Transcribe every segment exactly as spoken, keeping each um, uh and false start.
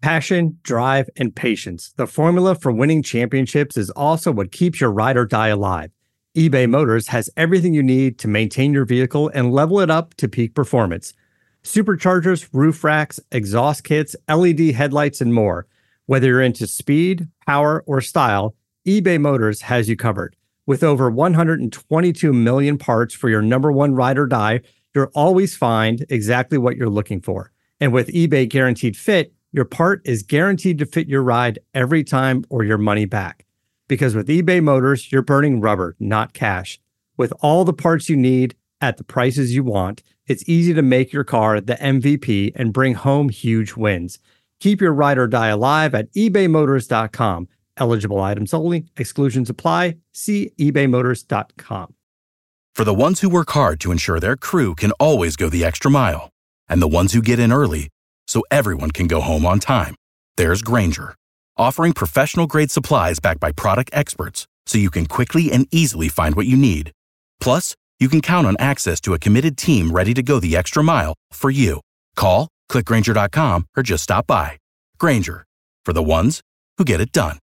Passion, drive, and patience. The formula for winning championships is also what keeps your ride or die alive. eBay Motors has everything you need to maintain your vehicle and level it up to peak performance. Superchargers, roof racks, exhaust kits, L E D headlights, and more. Whether you're into speed, power, or style, eBay Motors has you covered. With over one hundred twenty-two million parts for your number one ride or die, you'll always find exactly what you're looking for. And with eBay Guaranteed Fit, your part is guaranteed to fit your ride every time or your money back. Because with eBay Motors, you're burning rubber, not cash. With all the parts you need at the prices you want, it's easy to make your car the M V P and bring home huge wins. Keep your ride or die alive at ebay motors dot com. Eligible items only. Exclusions apply. See ebay motors dot com. For the ones who work hard to ensure their crew can always go the extra mile, and the ones who get in early so everyone can go home on time, there's Grainger, offering professional-grade supplies backed by product experts so you can quickly and easily find what you need. Plus, you can count on access to a committed team ready to go the extra mile for you. Call, click Grainger dot com, or just stop by. Grainger, for the ones who get it done.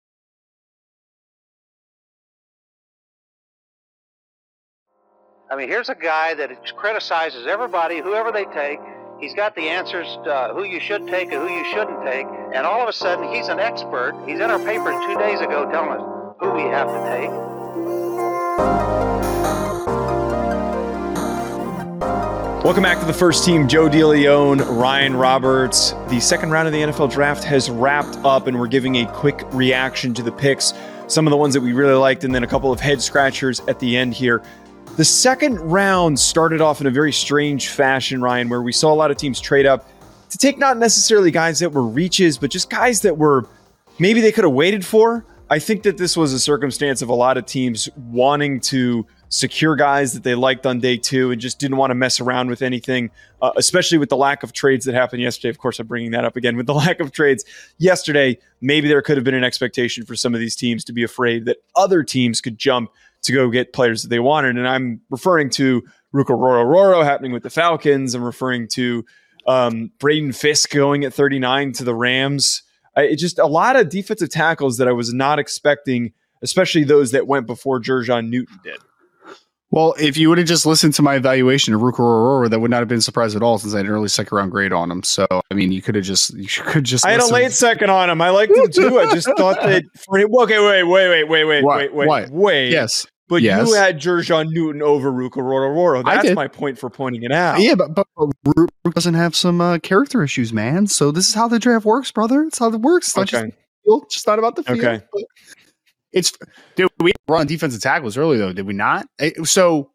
I mean, here's a guy that criticizes everybody, whoever they take. He's got the answers to uh, who you should take and who you shouldn't take. And all of a sudden, he's an expert. He's in our paper two days ago telling us who we have to take. Welcome back to the First Team. Joe DeLeon, Ryan Roberts. The second round of the N F L draft has wrapped up, and we're giving a quick reaction to the picks. Some of the ones that we really liked, and then a couple of head scratchers at the end here. The second round started off in a very strange fashion, Ryan, where we saw a lot of teams trade up to take not necessarily guys that were reaches, but just guys that were maybe they could have waited for. I think that this was a circumstance of a lot of teams wanting to secure guys that they liked on day two and just didn't want to mess around with anything, uh, especially with the lack of trades that happened yesterday. Of course, I'm bringing that up again. With the lack of trades yesterday, maybe there could have been an expectation for some of these teams to be afraid that other teams could jump to go get players that they wanted. And I'm referring to Ruka Roro happening with the Falcons. I'm referring to um, Braden Fisk going at thirty-nine to the Rams. I, it just a lot of defensive tackles that I was not expecting, especially those that went before Jer'Jon Newton did. Well, if you would have just listened to my evaluation of Ruka Roro, that would not have been surprised at all, since I had an early second round grade on him. So, I mean, you could have just, you could just. I had listened. a late second on him. I liked him too. I just thought that. For him, okay, wait, wait, wait, wait, wait, what? wait, wait, what? wait. Yes. But yes. you had Jer'Jon Newton over Ruka Roro. That's my point for pointing it out. Yeah, but, but, but Ruka doesn't have some uh, character issues, man. So this is how the draft works, brother. It's how it works. It's not okay. just the field. It's just not about the field. Okay. It's dude, we run defensive tackles early though, did we not? It, so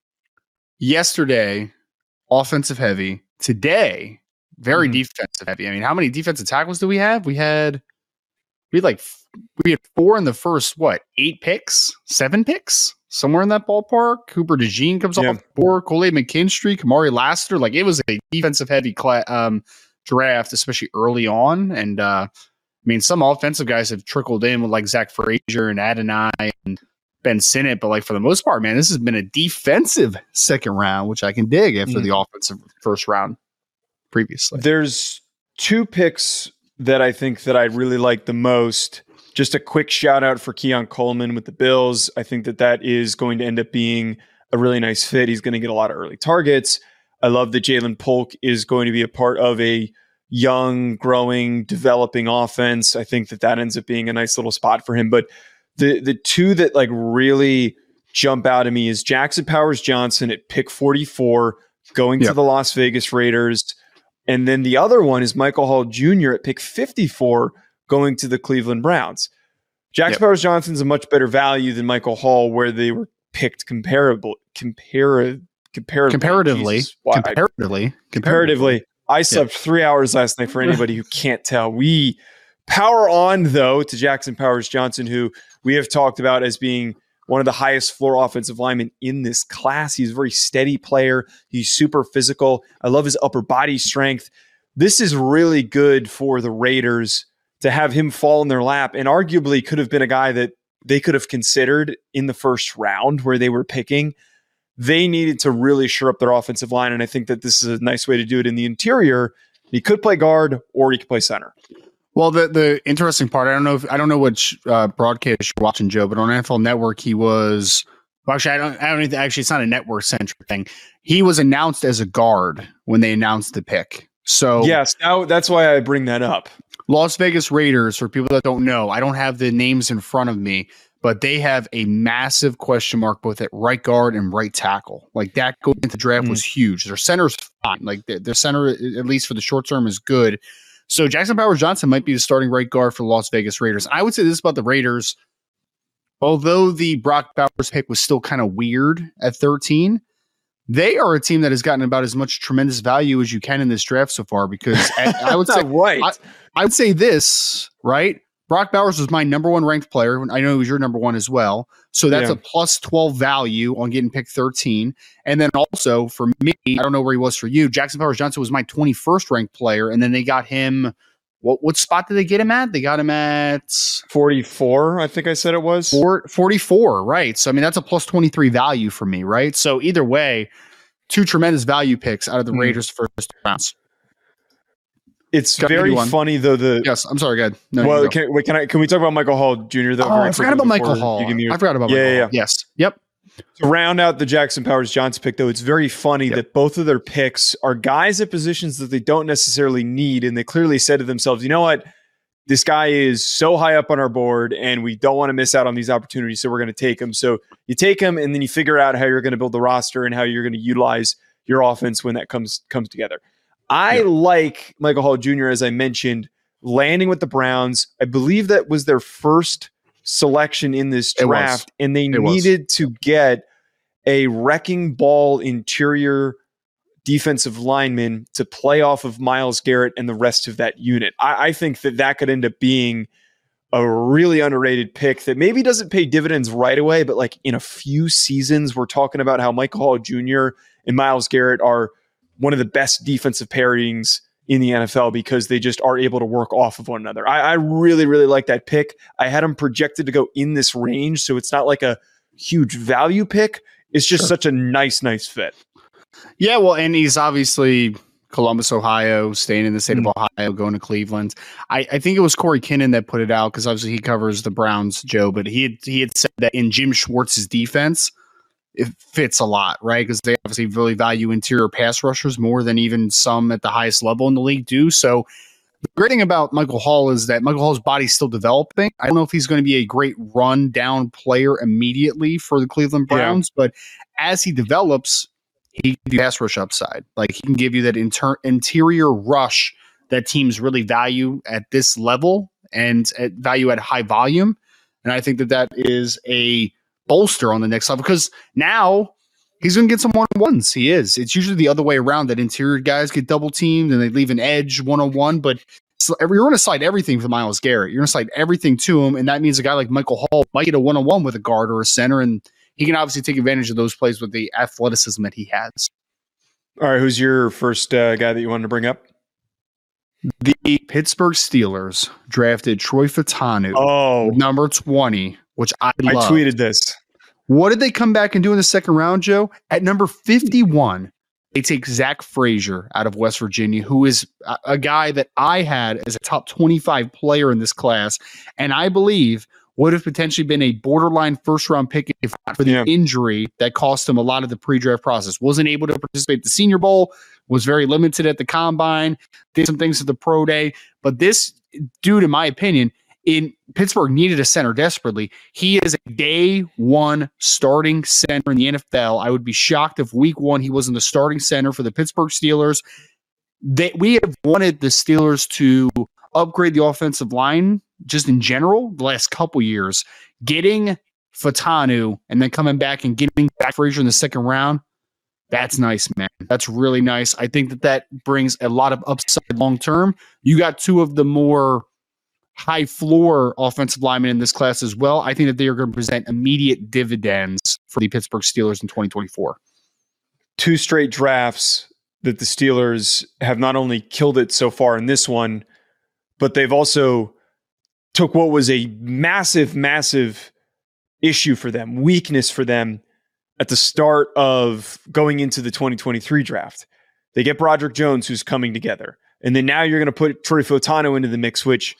yesterday, offensive heavy. Today, very mm-hmm. defensive heavy. I mean, how many defensive tackles do we have? We had we had like we had four in the first what eight picks, seven picks, somewhere in that ballpark. Cooper DeJean comes yeah. off four, Kool-Aid McKinstry, Kamari Lassiter. Like it was a defensive heavy cla- um, draft, especially early on. And uh, I mean, some offensive guys have trickled in with like Zach Frazier and Adonai and Ben Sinnott, but like for the most part, man, this has been a defensive second round, which I can dig after mm. the offensive first round previously. There's two picks that I think that I really like the most. Just a quick shout out for Keon Coleman with the Bills. I think that that is going to end up being a really nice fit. He's going to get a lot of early targets. I love that Jalen Polk is going to be a part of a young, growing, developing offense. I think that that ends up being a nice little spot for him. But the the two that like really jump out at me is Jackson Powers Johnson at pick forty-four going yep. to the Las Vegas Raiders. And then the other one is Michael Hall Junior at pick fifty-four going to the Cleveland Browns. Jackson yep. Powers Johnson's a much better value than Michael Hall, where they were picked comparable, compar- comparatively. Comparatively. Jesus, comparatively. Comparatively. I slept yep. three hours last night for anybody who can't tell. We power on, though, to Jackson Powers Johnson, who we have talked about as being one of the highest floor offensive linemen in this class. He's a very steady player. He's super physical. I love his upper body strength. This is really good for the Raiders to have him fall in their lap, and arguably could have been a guy that they could have considered in the first round where they were picking. They needed to really shore up their offensive line, and I think that this is a nice way to do it in the interior. He could play guard or he could play center. Well, the the interesting part, I don't know if I don't know which uh, broadcast you're watching, Joe, but on N F L Network, he was well, actually I don't I don't even, actually it's not a network centric thing. He was announced as a guard when they announced the pick. So yes, now that's why I bring that up. Las Vegas Raiders, for people that don't know, I don't have the names in front of me, but they have a massive question mark both at right guard and right tackle. Like that going into draft mm. was huge. Their center's fine. Like their, their center, at least for the short term, is good. So Jackson Powers-Johnson might be the starting right guard for the Las Vegas Raiders. I would say this about the Raiders. Although the Brock Bowers pick was still kind of weird at thirteen, they are a team that has gotten about as much tremendous value as you can in this draft so far. Because at, I would say, right. I, I would say this, right? Brock Bowers was my number one ranked player. I know he was your number one as well. So that's yeah. a plus twelve value on getting picked thirteen. And then also for me, I don't know where he was for you. Jackson Powers-Johnson was my twenty-first ranked player. And then they got him. What what spot did they get him at? They got him at forty-four, I think I said it was. Four, forty-four, right. So, I mean, that's a plus twenty-three value for me, right? So either way, two tremendous value picks out of the mm. Raiders' first rounds. It's Got very funny though. The yes, I'm sorry. Go ahead. No, well, can, wait, can I? Can we talk about Michael Hall Junior though? Oh, I forgot about Michael Hall. Your, I forgot about yeah, Michael yeah, Hall. Yeah. Yes. Yep. To round out the Jackson Powers-Johnson pick, though, it's very funny yep. that both of their picks are guys at positions that they don't necessarily need, and they clearly said to themselves, "You know what? This guy is so high up on our board, and we don't want to miss out on these opportunities, so we're going to take him." So you take him, and then you figure out how you're going to build the roster and how you're going to utilize your offense when that comes comes together. I yep. like Michael Hall Junior, as I mentioned, landing with the Browns. I believe that was their first selection in this draft, and they it needed was. to get a wrecking ball interior defensive lineman to play off of Myles Garrett and the rest of that unit. I, I think that that could end up being a really underrated pick that maybe doesn't pay dividends right away, but like in a few seasons, we're talking about how Michael Hall Junior and Myles Garrett are one of the best defensive pairings in the N F L because they just are able to work off of one another. I, I really, really like that pick. I had them projected to go in this range, so it's not like a huge value pick. It's just sure. such a nice, nice fit. Yeah, well, and he's obviously Columbus, Ohio, staying in the state mm. of Ohio, going to Cleveland. I, I think it was Corey Kinnan that put it out because obviously he covers the Browns, Joe, but he had, he had said that in Jim Schwartz's defense, it fits a lot, right? Because they obviously really value interior pass rushers more than even some at the highest level in the league do. So the great thing about Michael Hall is that Michael Hall's body's still developing. I don't know if he's going to be a great run down player immediately for the Cleveland Browns, yeah. but as he develops, he can give you pass rush upside. Like he can give you that inter- interior rush that teams really value at this level and at value at high volume. And I think that that is a bolster on the next level because now he's going to get some one-on-ones. He is. It's usually the other way around that interior guys get double teamed and they leave an edge one-on-one, but you're going to slide everything for Myles Garrett. You're going to slide everything to him, and that means a guy like Michael Hall might get a one-on-one with a guard or a center, and he can obviously take advantage of those plays with the athleticism that he has. All right, who's your first uh, guy that you wanted to bring up? The Pittsburgh Steelers drafted Troy Fautanu, oh. number twenty, which I love. I tweeted this. What did they come back and do in the second round, Joe? At number fifty-one, they take Zach Frazier out of West Virginia, who is a, a guy that I had as a top twenty-five player in this class, and I believe would have potentially been a borderline first-round pick if not for the yeah. injury that cost him a lot of the pre-draft process. Wasn't able to participate at the Senior Bowl, was very limited at the Combine, did some things at the Pro Day, but this dude, in my opinion, in Pittsburgh needed a center desperately. He is a day one starting center in the N F L. I would be shocked if week one he wasn't the starting center for the Pittsburgh Steelers. They, we have wanted the Steelers to upgrade the offensive line just in general the last couple years. Getting Fautanu and then coming back and getting back Frazier in the second round, that's nice, man. That's really nice. I think that that brings a lot of upside long term. You got two of the more high floor offensive linemen in this class as well. I think that they are going to present immediate dividends for the Pittsburgh Steelers in twenty twenty-four. Two straight drafts that the Steelers have not only killed it so far in this one, but they've also took what was a massive, massive issue for them, weakness for them at the start of going into the twenty twenty-three draft. They get Broderick Jones, who's coming together. And then now you're going to put Troy Fautanu into the mix, which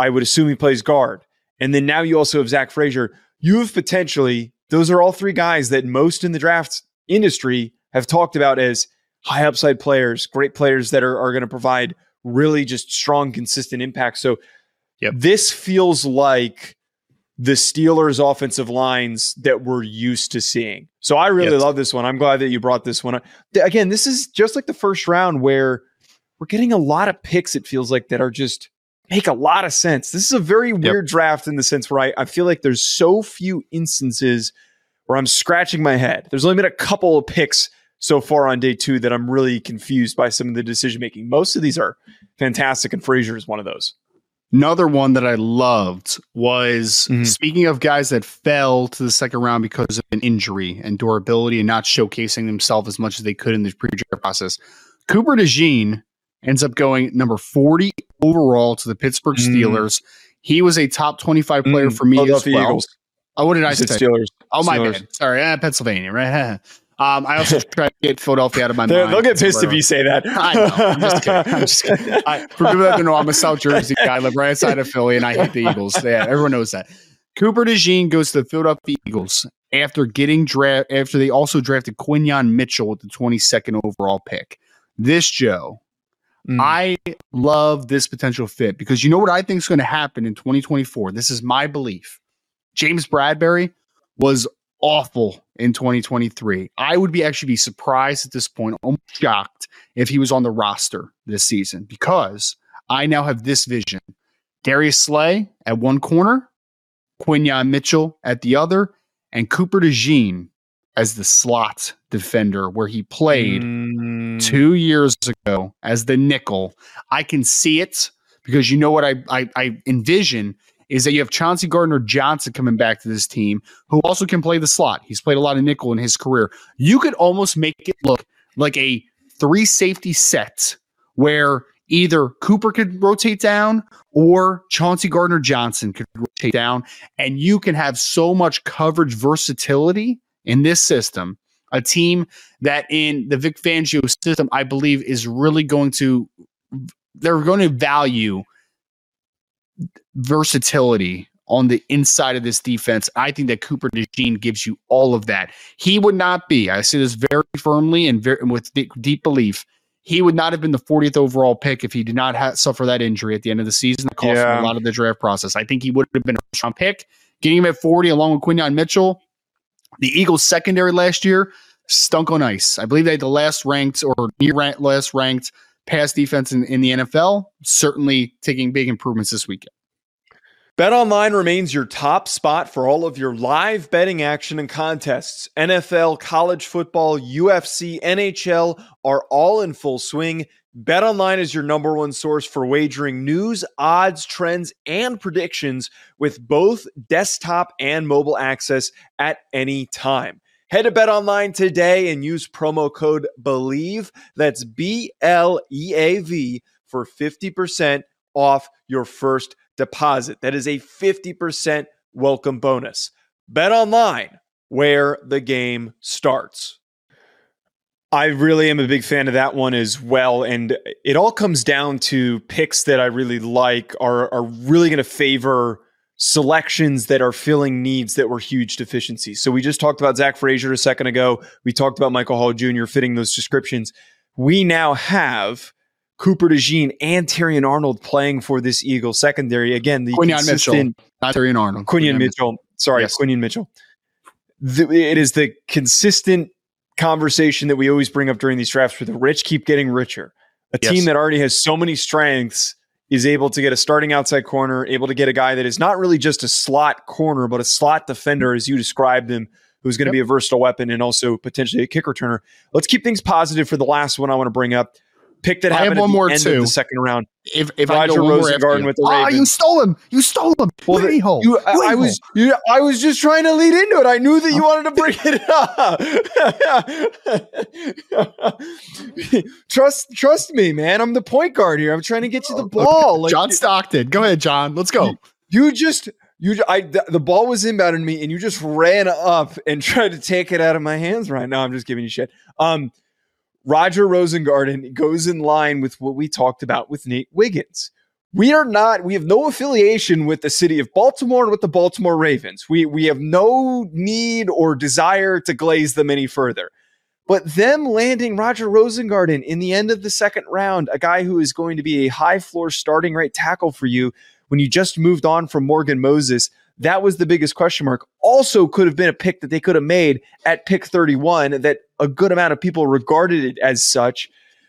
I would assume he plays guard. And then now you also have Zach Frazier. You have potentially, those are all three guys that most in the draft industry have talked about as high upside players, great players that are, are going to provide really just strong, consistent impact. So yep. This feels like the Steelers' offensive lines that we're used to seeing. So I really yes. love this one. I'm glad that you brought this one up. Again, this is just like the first round where we're getting a lot of picks, it feels like, that are just make a lot of sense. This is a very yep. weird draft in the sense where I, I feel like there's so few instances where I'm scratching my head. There's only been a couple of picks so far on day two that I'm really confused by some of the decision-making. Most of these are fantastic, and Frazier is one of those. Another one that I loved was, mm-hmm. speaking of guys that fell to the second round because of an injury and durability and not showcasing themselves as much as they could in the pre-draft process, Cooper DeJean ends up going number forty overall to the Pittsburgh Steelers. Mm. He was a top twenty-five player mm. for me as well. Eagles. Oh, what did I say? Steelers. Oh, my Steelers. bad. Sorry, uh, Pennsylvania, right? um, I also tried to get Philadelphia out of my They're, mind. They'll get pissed if you say that. I know. I'm just kidding. I'm just kidding. I, for people that don't know, I'm a South Jersey guy. I live right outside of Philly, and I hate the Eagles. Yeah, everyone knows that. Cooper DeJean goes to the Philadelphia Eagles after getting draft. After they also drafted Quinyon Mitchell with the twenty-second overall pick. This, Joe, Mm. I love this potential fit because you know what I think is going to happen in twenty twenty-four? This is my belief. James Bradbury was awful in twenty twenty-three. I would be actually be surprised at this point, almost shocked if he was on the roster this season because I now have this vision. Darius Slay at one corner, Quinyon Mitchell at the other, and Cooper DeJean as the slot defender where he played mm. two years ago as the nickel. I can see it because you know what I, I, I envision is that you have Chauncey Gardner-Johnson coming back to this team who also can play the slot. He's played a lot of nickel in his career. You could almost make it look like a three safety set where either Cooper could rotate down or Chauncey Gardner-Johnson could rotate down, and you can have so much coverage versatility in this system, a team that in the Vic Fangio system, I believe is really going to, they're going to value versatility on the inside of this defense. I think that Cooper DeJean gives you all of that. He would not be, I say this very firmly and very, with deep, deep belief, he would not have been the fortieth overall pick if he did not have, suffer that injury at the end of the season that cost yeah. him a lot of the draft process. I think he would have been a first round pick. Getting him at forty along with Quinyon Mitchell. The Eagles secondary last year stunk on ice. I believe they had the last ranked or near rank, last ranked pass defense in, in the N F L. Certainly taking big improvements this weekend. BetOnline remains your top spot for all of your live betting action and contests. N F L, college football, U F C, N H L are all in full swing. BetOnline is your number one source for wagering news, odds, trends, and predictions with both desktop and mobile access at any time. Head to BetOnline today and use promo code BELIEVE, that's B L E A V, for fifty percent off your first deposit. That is a fifty percent welcome bonus. BetOnline, where the game starts. I really am a big fan of that one as well. And it all comes down to picks that I really like are, are really going to favor selections that are filling needs that were huge deficiencies. So we just talked about Zach Frazier a second ago. We talked about Michael Hall Junior fitting those descriptions. We now have Cooper DeJean and Terrion Arnold playing for this Eagles secondary. Again, the Quinyon Mitchell, not Terrion Arnold. Quinyon Mitchell. Mitchell. Sorry, yes. Quinyon Mitchell. The, it is the consistent conversation that we always bring up during these drafts where the rich keep getting richer. A yes. team that already has so many strengths is able to get a starting outside corner, able to get a guy that is not really just a slot corner, but a slot defender, as you described him, who's going to yep. be a versatile weapon and also potentially a kick returner. Let's keep things positive for the last one I want to bring up. Pick that happened at the more end too. of the second round. If, if Roger Rosengarten with the Ravens. Oh, you stole him! You stole him! Well, the, you, I, I was you, I was just trying to lead into it. I knew that you wanted to bring it up. trust, trust me, man. I'm the point guard here. I'm trying to get you the ball. Like, John Stockton, go ahead, John. Let's go. You, you just you. I the, the ball was inbounded to me, and you just ran up and tried to take it out of my hands. Right now, I'm just giving you shit. Um. Roger Rosengarten goes in line with what we talked about with Nate Wiggins. we are not, we have no affiliation with the city of Baltimore and with the Baltimore Ravens. We, we have no need or desire to glaze them any further. But them landing Roger Rosengarten in the end of the second round, a guy who is going to be a high floor starting right tackle for you when you just moved on from Morgan Moses, that was the biggest question mark. Also could have been a pick that they could have made at pick thirty-one that a good amount of people regarded it as such.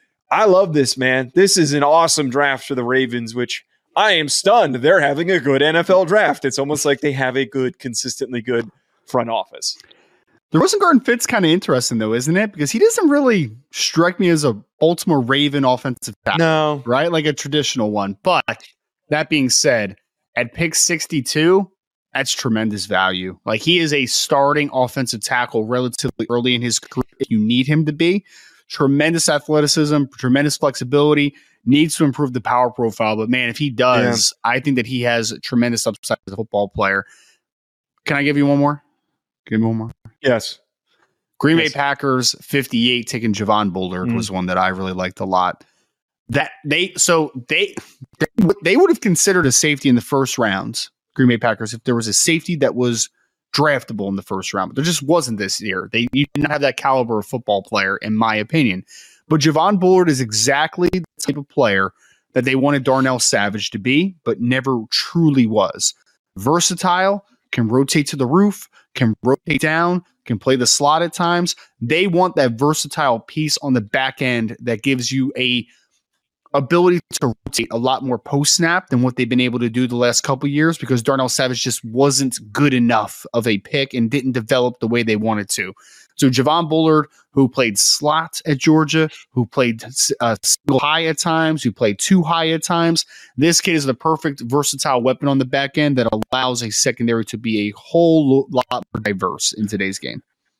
I love this, man. This is an awesome draft for the Ravens, which I am stunned. They're having a good N F L draft. It's almost like they have a good, consistently good front office. The Rosengarten fit's kind of interesting, though, isn't it? Because he doesn't really strike me as a Baltimore Raven offensive tackle. No. Right? Like a traditional one. But that being said, at pick sixty-two, that's tremendous value. Like, he is a starting offensive tackle relatively early in his career if you need him to be. Tremendous athleticism, tremendous flexibility, needs to improve the power profile. But, man, if he does, yeah. I think that he has tremendous upside as a football player. Can I give you one more? Give me one more. Yes. Green yes. Bay Packers, fifty-eight, taking Javon Bullard mm. was one that I really liked a lot. That they so they they would have considered a safety in the first round, Green Bay Packers, if there was a safety that was draftable in the first round. But there just wasn't this year. They did not have that caliber of football player, in my opinion. But Javon Bullard is exactly the type of player that they wanted Darnell Savage to be, but never truly was. Versatile, can rotate to the roof, can rotate down, can play the slot at times. They want that versatile piece on the back end that gives you a ability to rotate a lot more post snap than what they've been able to do the last couple of years, because Darnell Savage just wasn't good enough of a pick and didn't develop the way they wanted to. So Javon Bullard, who played slot at Georgia, who played uh, single high at times, who played two high at times. This kid is the perfect versatile weapon on the back end that allows a secondary to be a whole lot more diverse in today's game.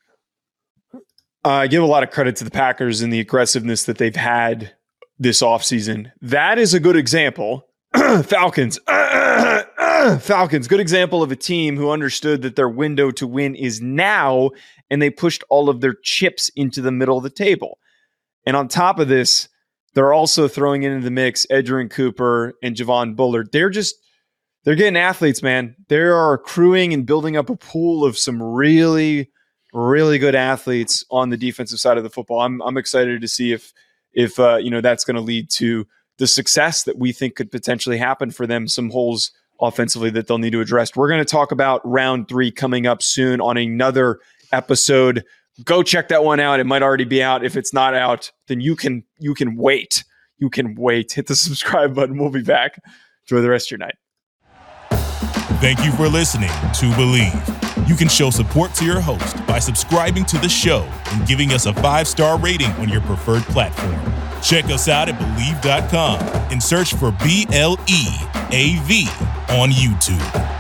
Uh, I give a lot of credit to the Packers and the aggressiveness that they've had this offseason. That is a good example. Falcons. Falcons. Good example of a team who understood that their window to win is now, and they pushed all of their chips into the middle of the table. And on top of this, they're also throwing into the mix Edgerrin Cooper and Javon Bullard. They're just, they're getting athletes, man. They are accruing and building up a pool of some really, really good athletes on the defensive side of the football. I'm I'm excited to see if if uh, you know that's going to lead to the success that we think could potentially happen for them. Some holes offensively that they'll need to address. We're going to talk about round three coming up soon on another episode. Go check that one out. It might already be out. If it's not out, then you can you can wait. You can wait. Hit the subscribe button. We'll be back. Enjoy the rest of your night. Thank you for listening to Believe. You can show support to your host by subscribing to the show and giving us a five-star rating on your preferred platform. Check us out at Believe dot com and search for B L E A V on YouTube.